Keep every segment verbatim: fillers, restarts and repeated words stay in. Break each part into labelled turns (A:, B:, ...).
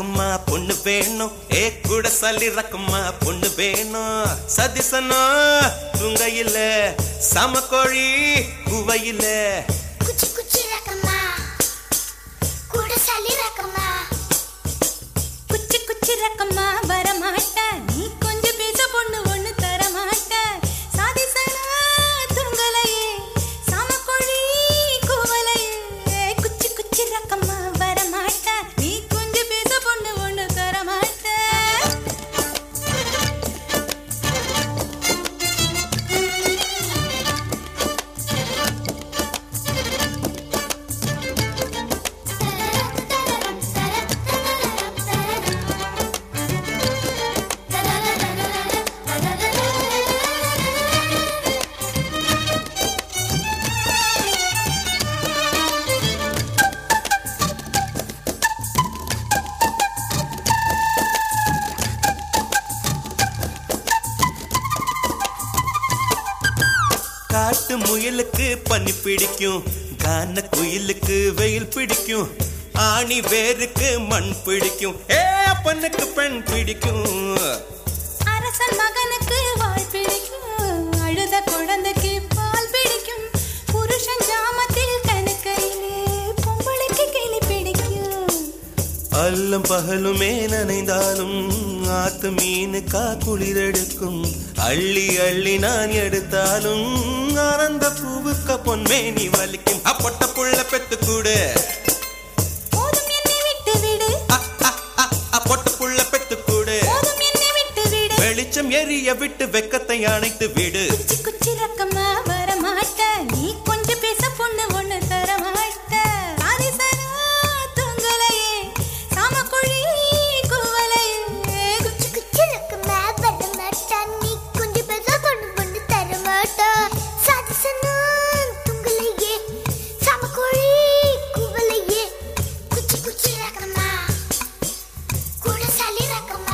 A: ரக்கம்மா பொண்ணு வேணும் ஏ கூட சல்லி ரக்கம்மா பொண்ணு வேணும் சதிசனோ துங்கையில சமக்கோழி குவையில
B: குச்சி குச்சி ரக்கம்மா கூட சல்லி ரக்கம்மா
C: குச்சி குச்சி ரக்கம்மா வரமாட்ட நீ கொஞ்சம் பேச பொண்ணு ஒண்ணு தர மாட்ட சாதிசனா துங்கலையே சமக்கோழி குவலையே குச்சி குச்சி ரக்கம்மா வரமாட்ட நீ கொஞ்சம் பேச பொண்ணு ஒண்ணு தர மாட்ட
A: காட்டு முயலுக்கு பனி பிடிக்கும் கான குயிலுக்கு வெயில் பிடிக்கும் ஆணி வேருக்கு மண் பிடிக்கும் ஏ பொண்ணுக்கு பெண் பிடிக்கும்
C: அரசன் மகனுக்கு வாழ் பிடிக்கும் அழுத குழந்தைக்கு பால் பிடிக்கும் புருஷன் ஜாமத்தில் கணக்கையிலே பொம்பளைக்கு கிளி பிடிக்கும்
A: அல்லும் பகலுமே நனைந்தாலும் ஆத்து மீனுக்கா குளிரெடுக்கும் அள்ளி அள்ளி நான் எடுத்தாலும் ஆனந்த பூவுக்க பொன்மேனி வலிக்கும் அப்பொட்ட புள்ள பெத்து கூடு
C: போதும் என்னை விட்டு விடு
A: அப்பொட்ட புள்ள பெத்து கூடு
C: போதும் என்னை விட்டு விடு
A: வெளிச்சம் எரிய விட்டு வெக்கத்தை அணைத்து விடு
C: குச்சி குச்சி ரக்கம்மா வரமாட்ட நீ கொஞ்சம் பேச பொண்ணு ஒண்ணு தர மாட்ட சாதிசனா துங்கலையே சமக்கோழி குவலையே
B: குச்சி குச்சி ரக்கம்மா வரமாட்ட நீ கொஞ்சம் பேச பொண்ணு ஒண்ணு தர மாட்ட சாதிசனா துங்கலையே சமக்கோழி குவலையே குச்சி குச்சி ரக்கம்மா கூட சல்லி ரக்கம்மா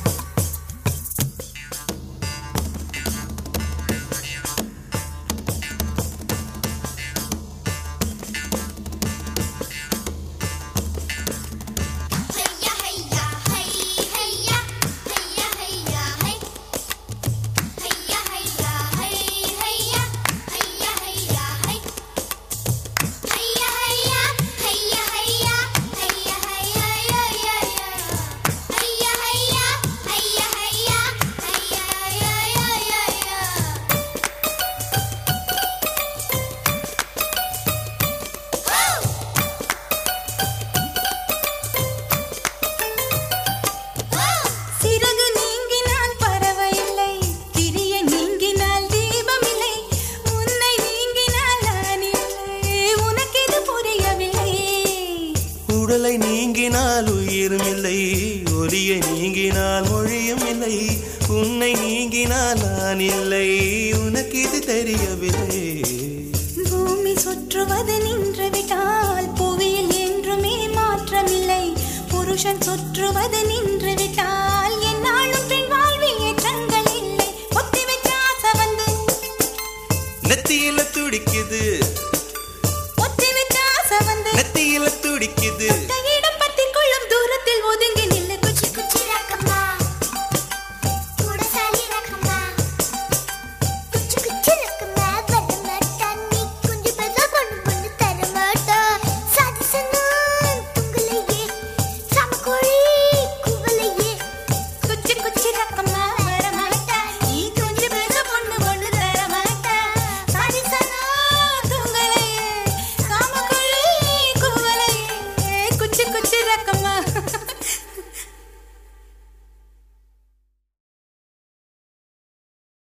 B: ஹையா ஹையா ஹை ஹையா ஹையா ஹையா ஹை ஹையா ஹையா ஹை ஹையா ஹையா ஹையா ஹை ஹையா ஹையா ஹையா ஹையா ஹையா ஹையா ஹையா ஹையா ஹையா ஹையா ஹையா
C: சிறகு நீங்கினால் பறவையில்லை கிரிய நீங்கினால் தீபமில்லை உன்னை நீங்கினால் நான் இல்லை உனக்கு இது புரியவில்லை
A: உடலை நீங்கினால் உயிரும் இல்லை ஒலியை நீங்கினால் மொழியும் இல்லை உன்னை நீங்கினால் நான் இல்லை உனக்கு இது தெரியவில்லை
C: பூமி சுற்றுவது நின்று விட்டால் புவியில் என்றுமே மாற்றமில்லை புருஷன் சுற்றுவது நின்று விட்டால் என்னாலும் பெண் வாழ்வில் ஏற்றங்கள் இல்லை ஒத்தி வச்ச ஆசை வந்து
A: நெத்தியில துடிக்குது